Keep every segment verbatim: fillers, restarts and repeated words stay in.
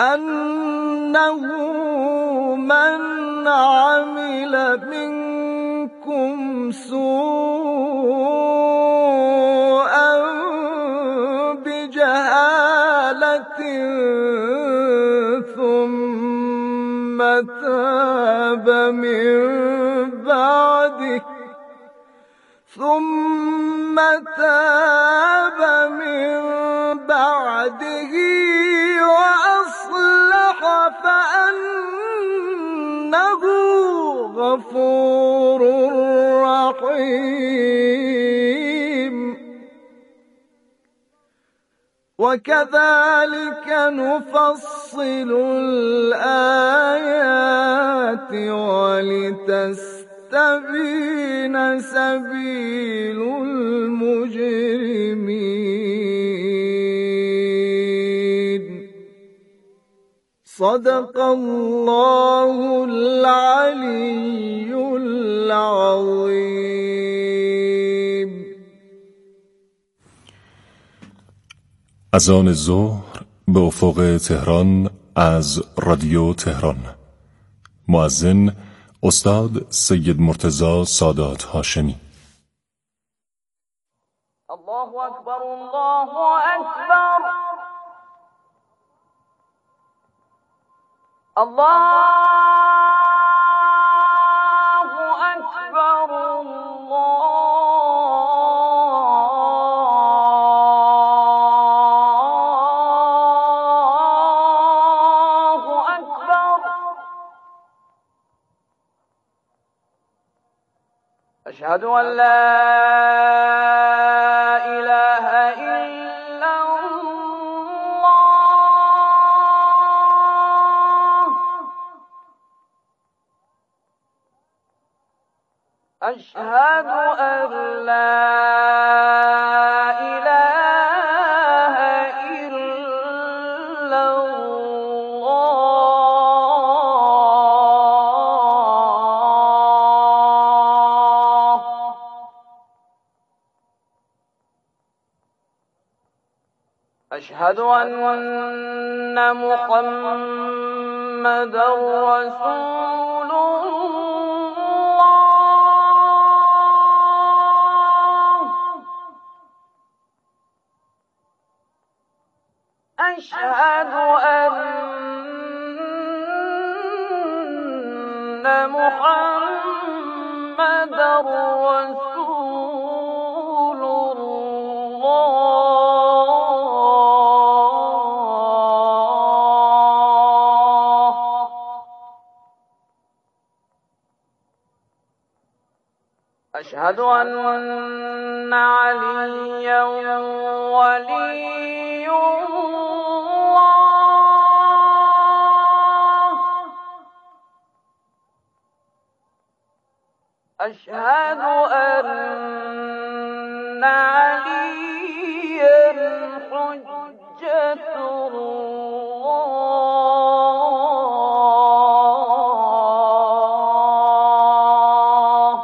أنه من عمل منكم سوءا بجهالة ثم تاب من بعده ثم تاب من بعده وأصلح فأنه غفور رحيم. وكذلك نفصل الآيات ولتستبين سبيل المجرمين. صدق الله العلي العظيم. اذان ظهر به افق تهران از رادیو تهران. مؤذن استاد سید مرتضی سادات هاشمی. الله اکبر الله اکبر الله اکبر الله اکبر. اشهد ان لا اله الا الله. اشهد ان لا اله الا الله. أشهد أن محمدا رسول الله. أشهد أن محمدا رسول الله. أشهد أن عليا ولي الله. أشهد أن عليا حجة الله.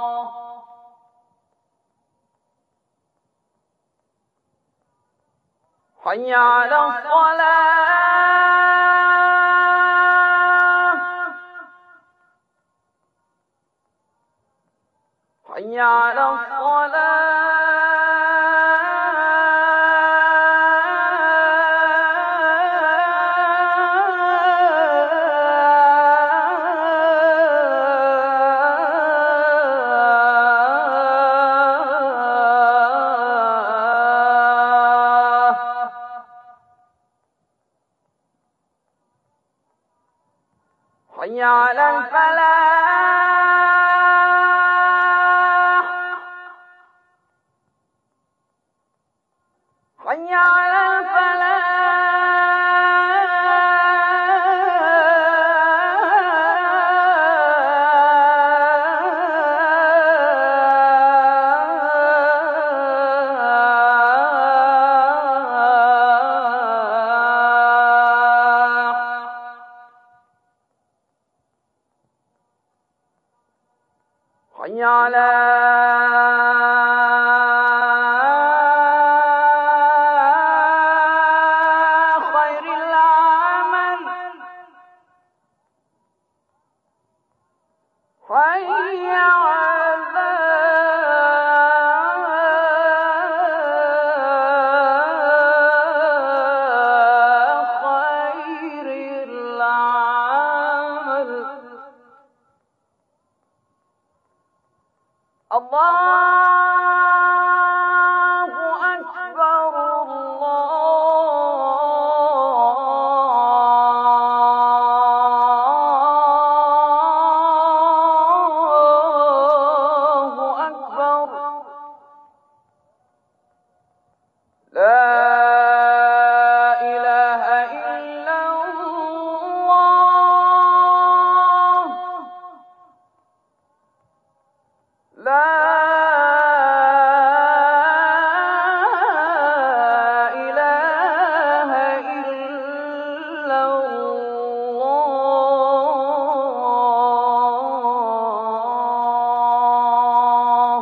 حي على الصلاة. حي على حي على الفلاح. حي على حي على خير العمل. حي على خير العمل. الله أكبر الله أكبر. لا إله إلا الله. لا إله إلا الله.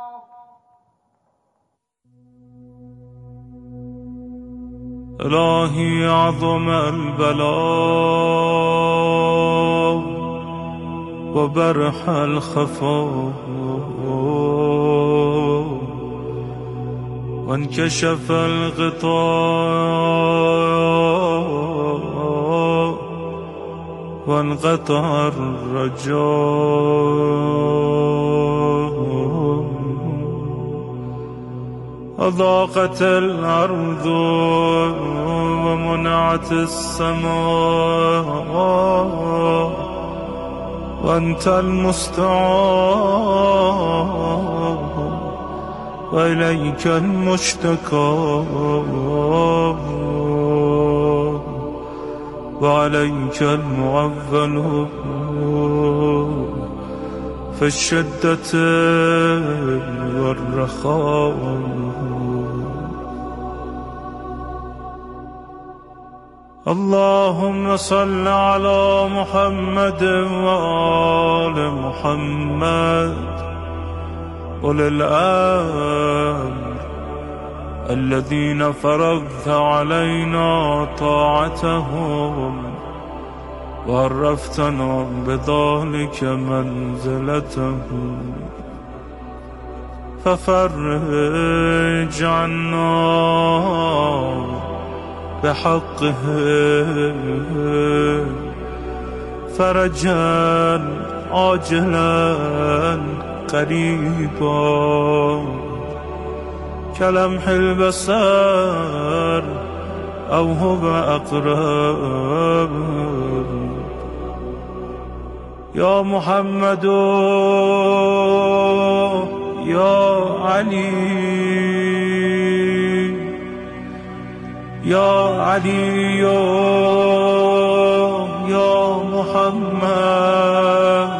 إلهي عظم البلاء وبرح الخفاء وانكشف الغطاء وانقطع الرجاء وضاقت الأرض ومنعت السماء وأنت المستعان وإليك المشتكى وعليك المعول في الشدة والرخاء. اللهم صل على محمد وآل محمد أولي الأمر الذين فرضت علينا طاعتهم وعرفتنا بذلك منزلتهم، ففرج عنا بحقه فرجا عاجلا قريبا كلمح البصر أو هو أقرب. يا محمد يا علي يا علي يا محمد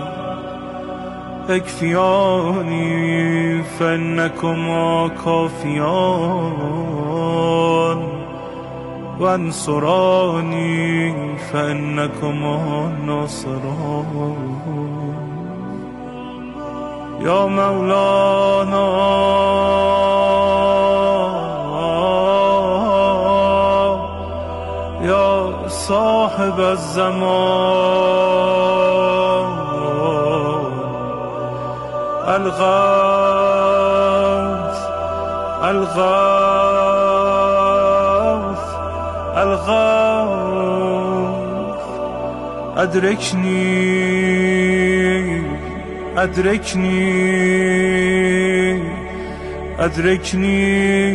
اكفياني فإنكما كافيان وانصراني فإنكما ناصران. يا مولانا يا صاحب الزمان الغوث الغوث الغوث أدركني أدركني أدركني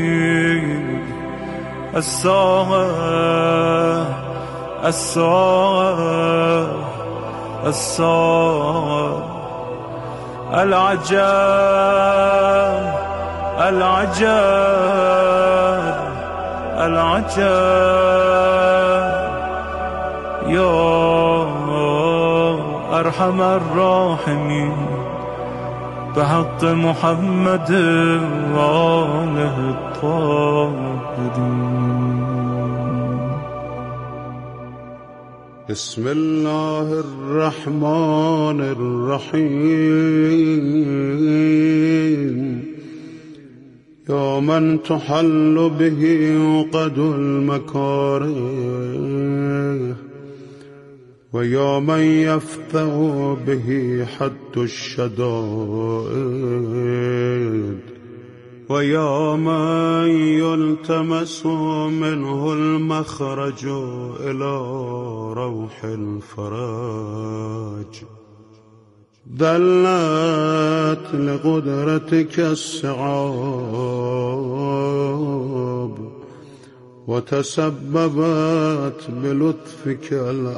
الساعة الساعة الساعة. العجب العجب العجب يا أرحم الراحمين بحق محمد وآله الطاهرين. بسم الله الرحمن الرحيم. يا من تحل به عقد المكاره و یا من یفتح به حد الشدائد و یا من یلتمس منه المخرج الى روح الفرج دلت لقدرتك الصعاب وتسببت بلطفك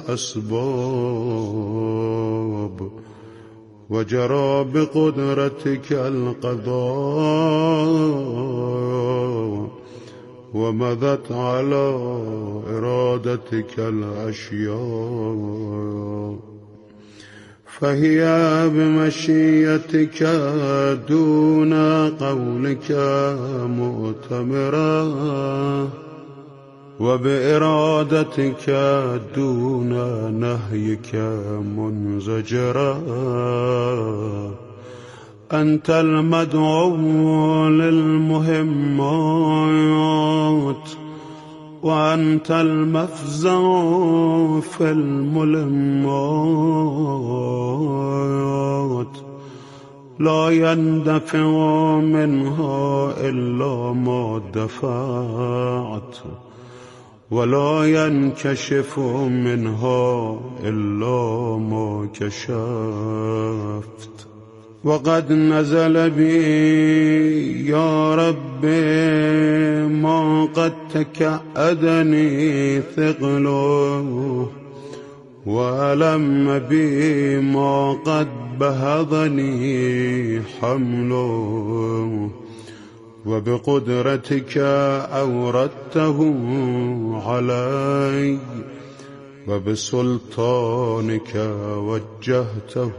الأسباب وجرى بقدرتك القضاء ومضت على إرادتك الأشياء فهي بمشيتك دون قولك مؤتمرة وبإرادتك دون نهيك منزجرة أنت المدعو للمهمات وأنت المفزع في الملمات لا يندفع منها إلا ما دفعت ولا ينكشف منها إلا ما كشفت وقد نزل بي يا رب ما قد تكأدني ثقله وألم بي ما قد بهضني حمله وبقدرتك أوردته علي وبسلطانك وجهته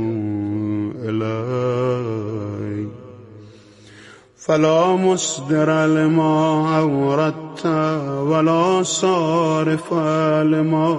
إلي فلا مصدر لما أوردت ولا صارف لما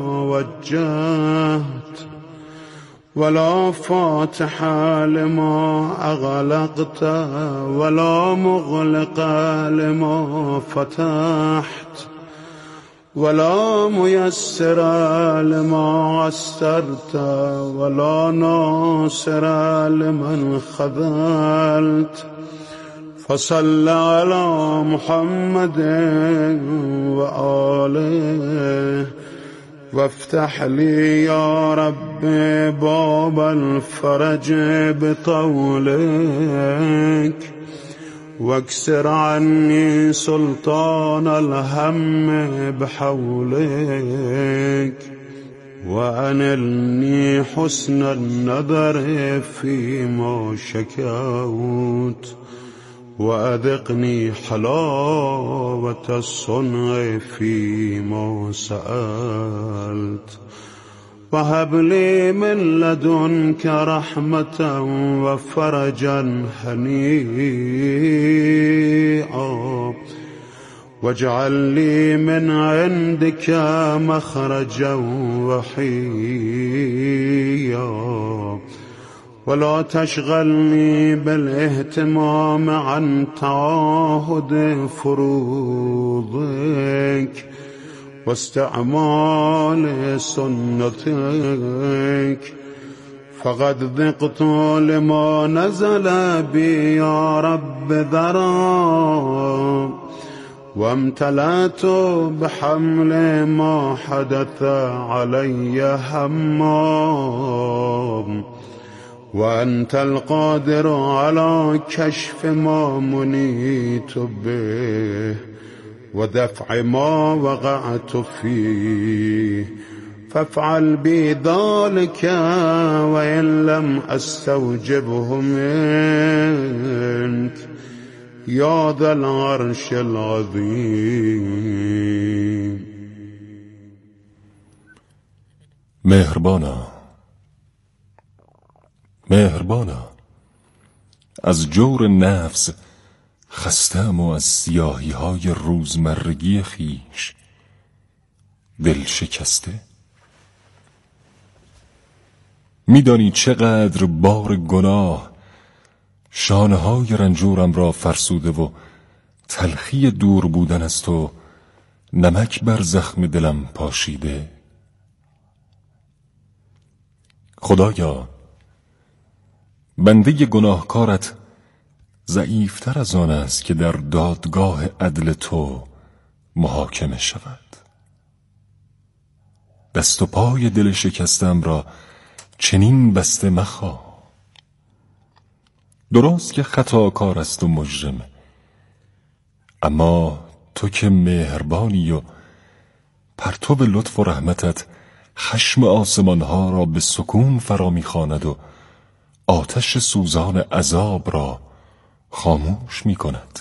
وجهت ولا فاتح لما أغلقت ولا مغلق لما فتحت ولا ميسر لما عسرت ولا ناصر لمن خذلت فصل على محمد وآله وافتح لي يا رب باب الفرج بطولك واكسر عني سلطان الهم بحولك وأنلني حسن النظر فيما شكوت وأذقني حلاوة الصنع فيما سألت وهب لي من لدنك رحمة وفرجا هنيئا واجعل لي من عندك مخرجا وحيا ولا تشغلني بالاهتمام عن تعاهد فروضك واستعمال سنتك فقد ذقت لما نزل بي يا رب ذرا وامتلأت بحمل ما حدث علي همام وأنت القادر على كشف ما منيت به ودفع ما وقعت فيه فافعل بي ذلك وإن لم أستوجبه منك يا ذا العرش العظيم. مهربانا مهربانا از جور نفس خستم و از سیاهی های روزمرگی خیش دل شکسته. میدانی چقدر بار گناه شانه های رنجورم را فرسوده و تلخی دور بودن از تو نمک بر زخم دلم پاشیده. خدایا، بنده گناهکارت ضعیفتر از آن است که در دادگاه عدل تو محاکمه شود. دست و پای دل شکستم را چنین بسته مخواه. درست که خطاکار است و مجرم، اما تو که مهربانی و پرتو لطف و رحمتت خشم آسمانها را به سکون فرا می‌خواند و آتش سوزان عذاب را خاموش می‌کند.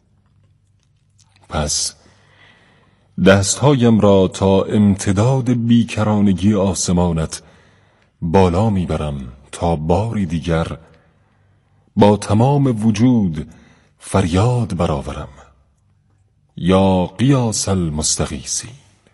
پس دستهایم را تا امتداد بیکرانگی آسمانت بالا میبرم تا باری دیگر با تمام وجود فریاد برآورم: یا قیاس المستغیثین.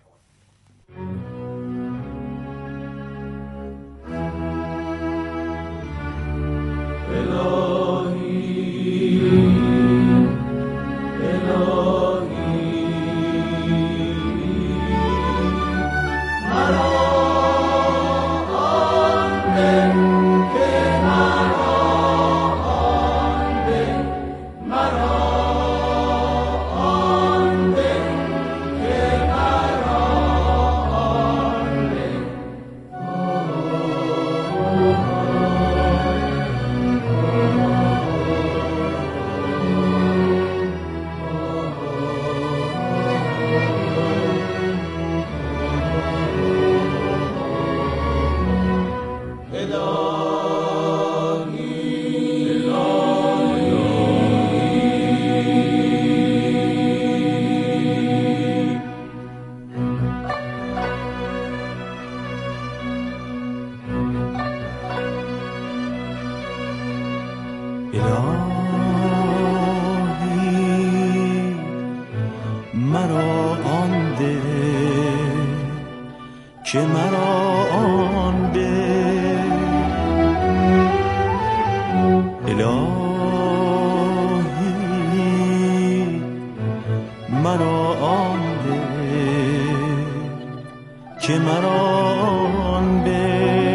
که مرا آن به الهی مرا آن به که مرا آن به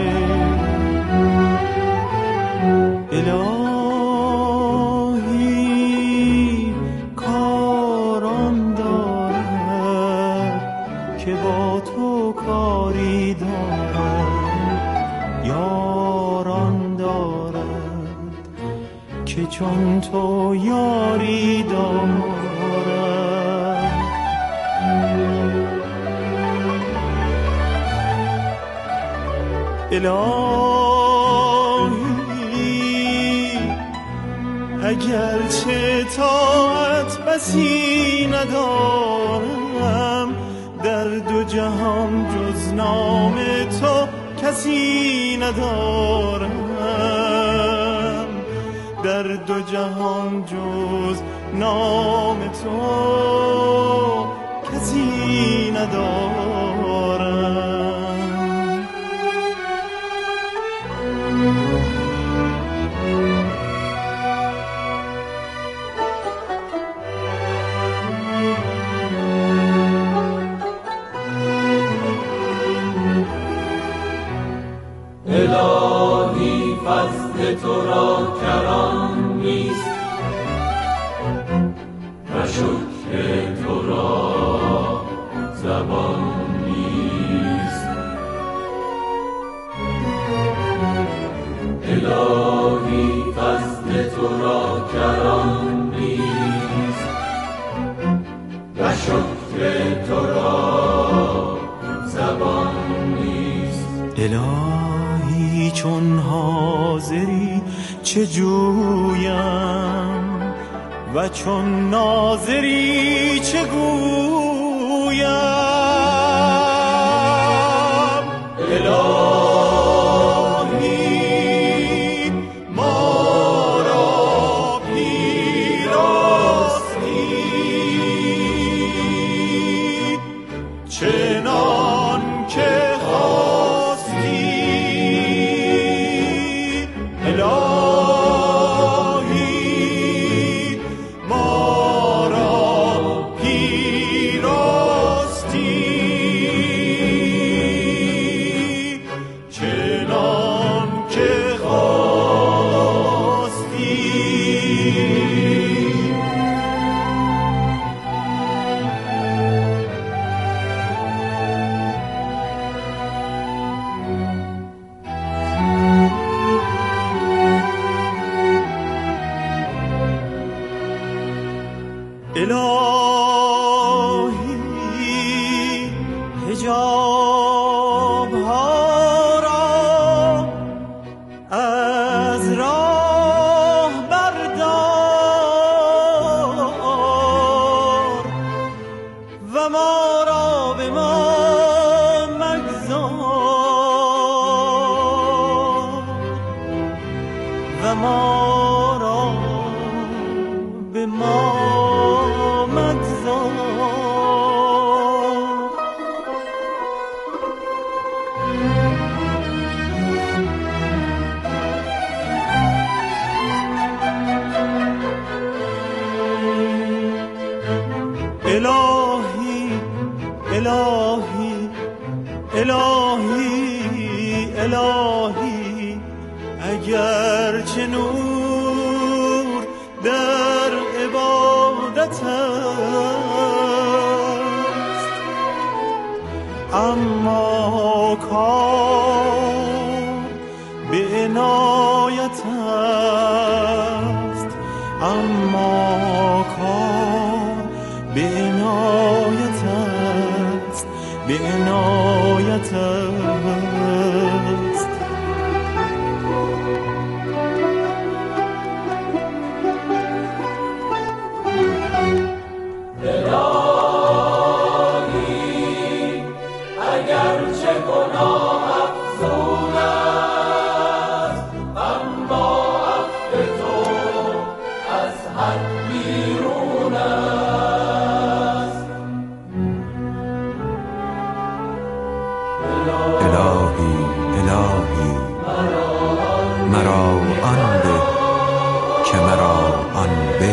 الهی کاران دارد که با تو کاری دارد، یاران دارد که چون تو یاری دارد. الهی اگرچه طاعت بسی ندارم، در دو جهان جز نام تو کسی ندارم، در دو جهان جز نام تو کسی ندارم. الهی فضل تو را کران نیست و شکر تو را زبان نیست. الهی فضل تو را کران نیست و شکر تو را زبان نیست. الهی چون حاضری چه جویم و چون ناظری چه گویم. الهی ما را پیراستی چنان که الهی ما را پیراستی آبها را از راه بردار و ما را به ما مگذار و ما را به ما مگذار. الهی الهی الهی الهی اگر چه نور در عبادت است، اما کار به عنایت است، اما کار به عنایت است، به عنایت است. الهی اگرچه گناه افزون است، اما عفو تو از حد بیرون است. الهی الهی مرا آن به که مرا آن به.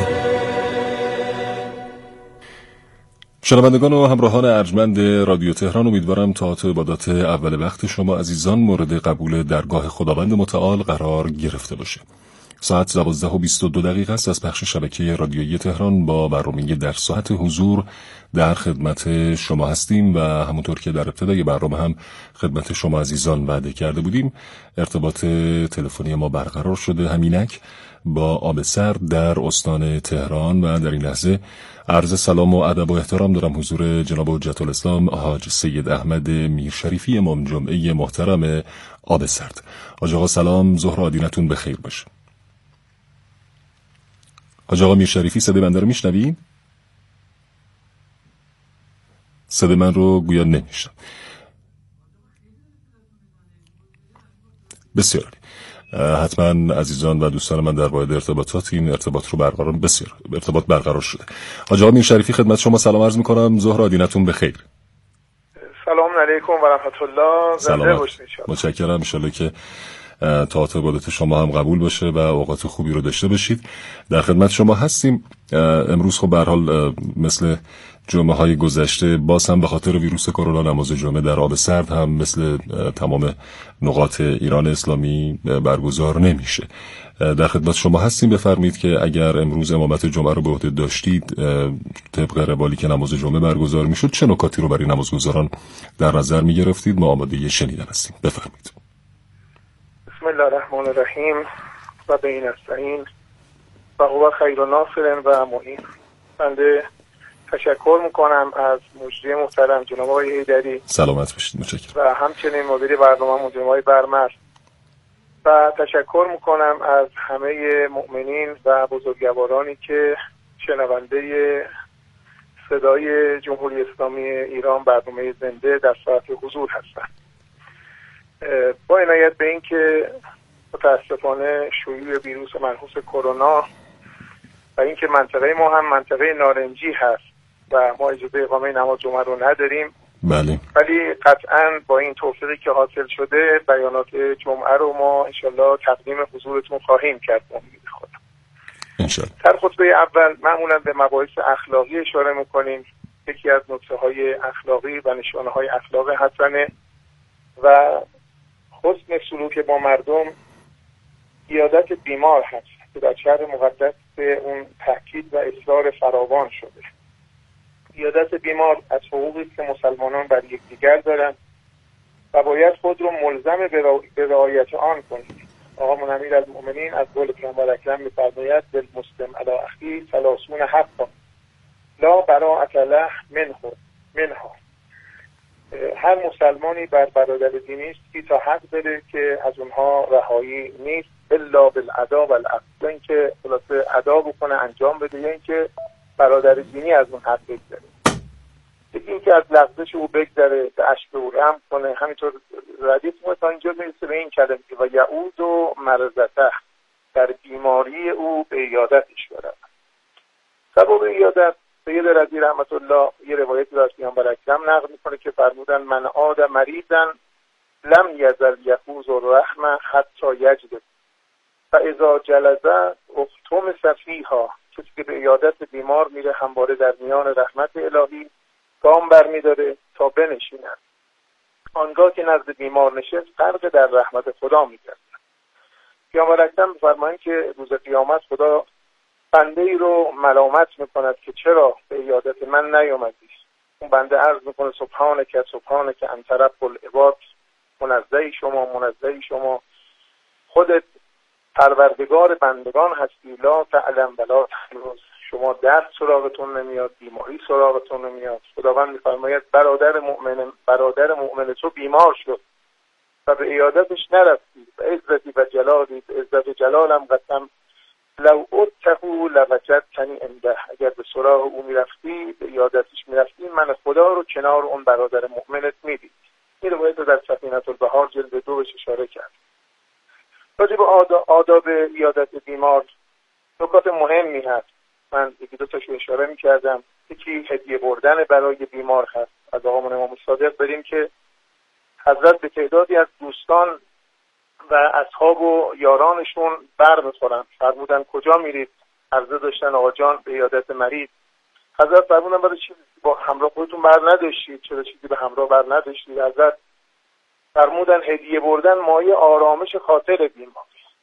شنوندگان و همراهان ارجمند رادیو تهران، امیدوارم طاعت و عبادات اول وقت شما عزیزان مورد قبول درگاه خداوند متعال قرار گرفته باشه. ساعت دوازده و بیست و دو دقیقه است از پخش شبکه رادیویی تهران با برنامه در ساعت حضور در خدمت شما هستیم و همونطور که در ابتدای برنامه هم خدمت شما عزیزان وعده کرده بودیم، ارتباط تلفنی ما برقرار شده همینک با آب سرد در استان تهران و در این لحظه عرض سلام و ادب و احترام دارم حضور جناب حجت الاسلام حاج سید احمد میرشریفی امام جمعه محترم آب سرد. حاج آقا سلام، ظهر آدینتون بخیر باشه. حاج آقا میرشریفی صدای من رو میشنوین؟ صدای من رو گویا نمیشنم. بسیار عالی. حتما عزیزان و دوستان من در واحد ارتباطات این ارتباط رو برقرار بسیار ارتباط برقرار شده. حاج آقا میرشریفی خدمت شما سلام عرض میکنم، ظهر آدینتون بخیر. سلام علیکم و رحمت الله. زنده باشید ان شاء الله. متشکرم، ان شاء الله که طاعت و عبادت شما هم قبول باشه و اوقات خوبی رو داشته باشید. در خدمت شما هستیم. امروز خب به هر حال مثل جمعه های گذشته باز هم به خاطر ویروس کرونا نماز جمعه در آب سرد هم مثل تمام نقاط ایران اسلامی برگزار نمیشه. در خدمت شما هستیم. بفرمایید که اگر امروز امامت جمعه رو به عهده داشتید طبق روالی که نماز جمعه برگزار میشد چه نکاتی رو برای نمازگزاران در نظر میگرفتید؟ ما آماده شنیدن هستیم. بفرمایید. بسم الله الرحمن الرحیم و به این استعین و هو خیر الناصر و معین. بنده تشکر میکنم از مجری محترم جناب آقای حیدری، سلامت باشید. متشکرم. و همچنین مدیر برنامه جناب آقای برمر، و تشکر میکنم از همه مؤمنین و بزرگوارانی که شنونده صدای جمهوری اسلامی ایران برنامه زنده در ساعت حضور هستند. با عنایت به این که متاسفانه شیوع ویروس منحوس کرونا و اینکه منطقه ما هم منطقه نارنجی هست و ما اجازه اقامه نماز جمعه رو نداریم، بله، ولی قطعا با این توفیقی که حاصل شده بیانات جمعه رو ما انشالله تقدیم حضورتون خواهیم کرد. امید خدا انشالله. در خطبه اول معمولا به مباحث اخلاقی اشاره میکنیم. یکی از نکته های اخلاقی و نشانه های اخلاق حسنه و حسن سلوک با مردم عیادت بیمار هست که در شهر مقدس به اون تاکید و اصرار فراوان شده. عیادت بیمار از حقوقی که مسلمانان بر یکدیگر دارند و باید خود رو ملزم به رعایت آن کنید. آقا امیرالمؤمنین از قول پیامبر اکرم می‌فرماید بالمسلم علی اخیه ثلاثون حقا لا براءة له منه منها. هر مسلمانی بر برادر دینی است که تا حق داره که از اونها رهایی نیست الا بالعدا و العفو، اینکه خلاصه ادا بکنه انجام بده یا اینکه برادر دینی از اون حق بگذره. یکی اینکه از لغزش او بگذره، به اشک او رحم کنه. همینطور ردیف ما تا اینجا میرسه به این کلمه و یعود و مرضته، در بیماری او به عیادتش برد. سبب عیادت سید رضی رحمت الله یه روایتی را از پیامبر اکرم نقل میکنه که فرمودن من عاد مریضا لم یزل یفوز الرحمه حتی یجد فاذا جلس اختم صفیها. کسی که به عیادت بیمار میره همواره در میان رحمت الهی گام برمیداره تا بنشیند. آنگاه که نزد بیمار نشست غرق در رحمت خدا میگرد. پیامبر اکرم فرمایند که روز قیامت خدا بنده ای رو ملامت میکند که چرا به عیادت من نیامدی. اون بنده عرض میکنه سبحانک سبحانک انت رب العباد، منزهی شما منزهی شما، خودت پروردگار بندگان هستی، لا تعلم ولا تحرز، شما درد سراغتون نمیاد، بیماری سراغتون نمیاد. خداوند میفرماید برادر مؤمن برادر مؤمن تو بیمار شد و به عیادتش نرفتی، به عزتی و جلالی، به عزت و جلالم قسم لو اتقو لوجدتنی عنده، اگر به سراغ او میرفتی به عیادتش میرفتی من خدا رو کنار اون برادر مؤمنت میدید. این روایت رو در سفینة البحار جلد دو بهش اشاره کرد. راجع به آداب عیادت بیمار نکات مهمی هست. من یکی دو تاشو اشاره میکردم. یکی هدیه بردن برای بیمار هست. از آقامون امام صادق بریم که حضرت به تعدادی از دوستان و اصحاب و یارانشون بر میخورن. فرمودن کجا میرید؟ عرضه داشتن آقا جان به عیادت مریض. حضرت فرمودن برای چی با همراه خودتون بر نداشتید؟ چرا چیزی به همراه بر نداشتید؟ حضرت فرمودن هدیه بردن مایه آرامش خاطر بیمار.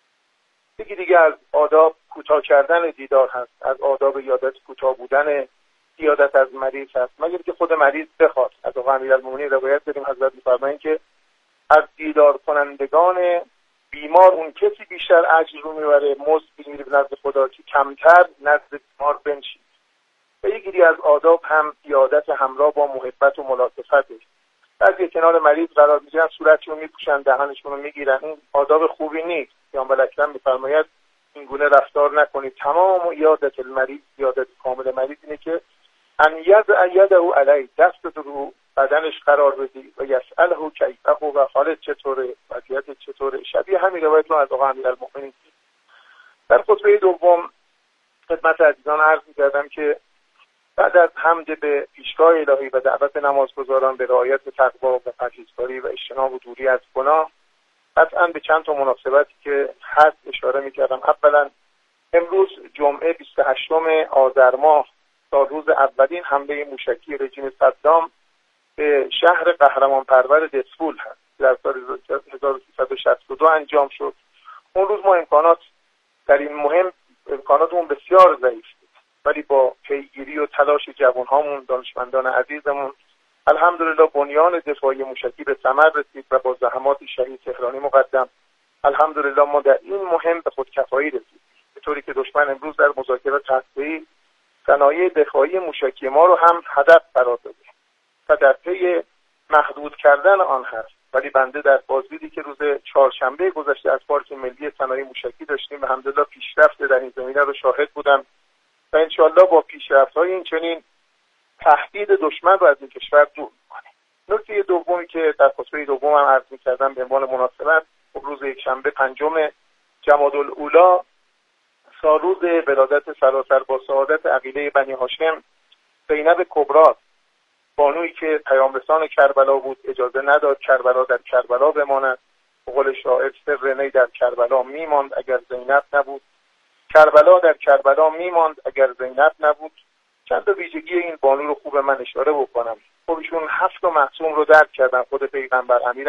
یکی دیگه از آداب کوتاه کردن دیدار هست. از آداب عیادت کوتاه بودن عیادت از مریض هست، مگر که خود مریض بخواد. از آقا امیرالمومنین روایت داریم حضرت می‌فرمایند که از دیدار کنندگان بیمار اون کسی بیشتر اجر رو میبره، مزد میره نزد خدا که کمتر نزد بیمار بنشید. و یکی از آداب هم عیادت همراه با محبت و ملاطفته. بعضی کنار مریض قرار میگیرن، صورتشون میپوشن، دهنشون رو میگیرن. این آداب خوبی نیست. پیامبر اکرم میفرماید این گونه رفتار نکنید. تمام عیادت المریض، عیادت کامل مریض اینه که ان یضع یده علی، دست رو بدنش قرار بدی و یسأله کیفه و حالت چطوره، وضعیت چطوره. شبیه همین روایت رو از آقا امیرالمؤمنین. در خطبه دوم خدمت عزیزان عرض می‌کردم که بعد از حمد به پیشگاه الهی و دعوت نمازگزاران به رعایت تقوا و پرهیزکاری و اجتناب و دوری از گناه، قطعاً به چند تا مناسبتی که هست اشاره می‌کردم. اولا امروز جمعه بیست و هشتم آذر ماه تا روز اولین حمله موشکی رژیم صدام به شهر قهرمان پرور دسفول هست. در سال هزار و سیصد و شصت و دو انجام شد. اون روز ما امکانات در این مهم امکاناتمون بسیار ضعیف بود، ولی با پیگیری و تلاش جوانهامون، دانشمندان عزیزمون، الحمدلله بنیان دفاعی موشکی به ثمر رسید و با زحمات شهید تهرانی مقدم الحمدلله ما در این مهم به خودکفایی رسید، به طوری که دشمن امروز در مذاکرات هسته‌ای صنایع دفاعی موشکی ما رو هم هدف قرار داده و در پی محدود کردن آن هست. ولی بنده در بازدیدی که روز چهارشنبه گذشته از پارک ملی صنایع موشکی داشتیم و الحمدلله پیشرفت در این زمینه رو شاهد بودم و انشالله با پیشرفت‌های این چنین تهدید دشمن رو از این کشور دور می‌کنیم. نکته دومی که در خطبه دوم هم عرض می‌کردم به عنوان مناسبت، روز یکشنبه پنجم جمادی الاولی سالروز ولادت سراسر با سعادت عقیله بنی هاشم زینب کبری، بانویی که پیامرسان کربلا بود، اجازه نداد کربلا در کربلا بماند. به قول شاعر سر نی در کربلا میماند اگر زینب نبود، کربلا در کربلا میماند اگر زینب نبود. چند تا ویژگی این بانو رو خوب من اشاره بکنم. خب ایشون هفت معصوم رو درک کردن، خود پیغمبر امیر